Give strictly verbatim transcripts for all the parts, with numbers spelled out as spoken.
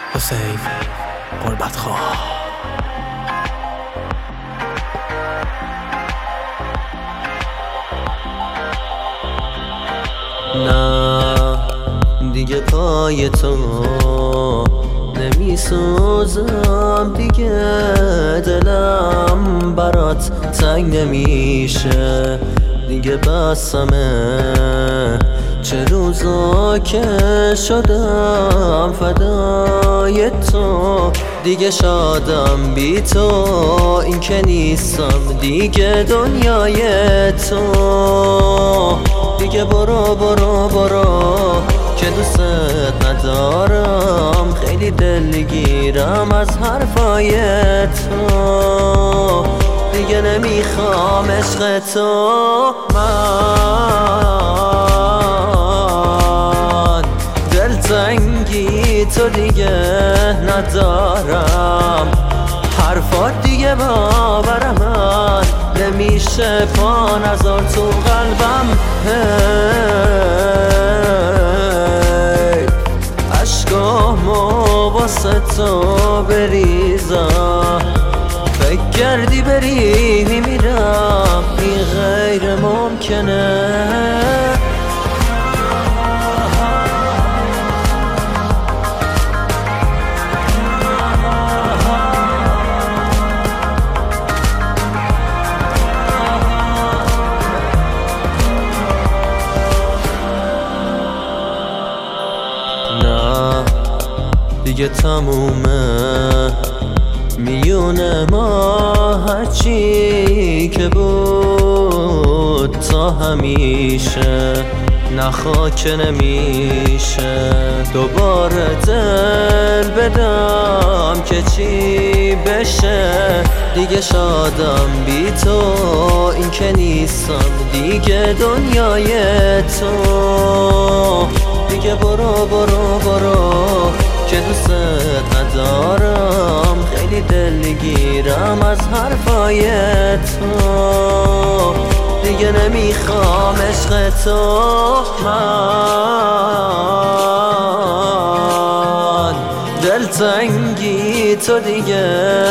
حسین غربت خواه. نه دیگه پای تو نمی سوزم، دیگه دلم برات تنگ نمیشه، دیگه بسمه چه روزا که شدم فدای تو، دیگه شادم بی تو، این که نیستم دیگه دنیای تو، دیگه برو برو برو که دوست ندارم، خیلی دلگیرم از حرفای تو، دیگه نمیخوام عشق تو، من دلتنگی تو دیگه ندارم، حرفات دیگه باورم من نمیشه، پا نذار تو قلبم، هی عشقامو واسه تو بریزم، فکر کردی بری میمیرم، این غیر ممکنه. نه دیگه تمومه میونه ما، هرچی که بود تا همیشه نه خاک نمیشه، دوباره دل بدم که چی بشه، دیگه شادم بی تو، این که نیستم دیگه دنیای تو، دیگه برو برو برو که دوست ندارم، خیلی دلگیرم از حرفای تو، دیگه نمیخوام عشق تو، من دلتنگی تو دیگه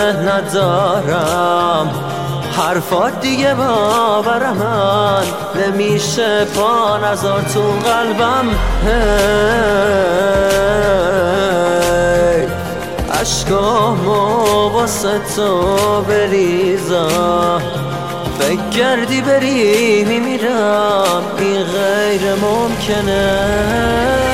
ندارم، حرفات دیگه باورم من نمیشه، پا نذار تو قلبم، هی عشقامو واسه تو بریزم، فکر کردی بری میمیرم، این غیر ممکنه.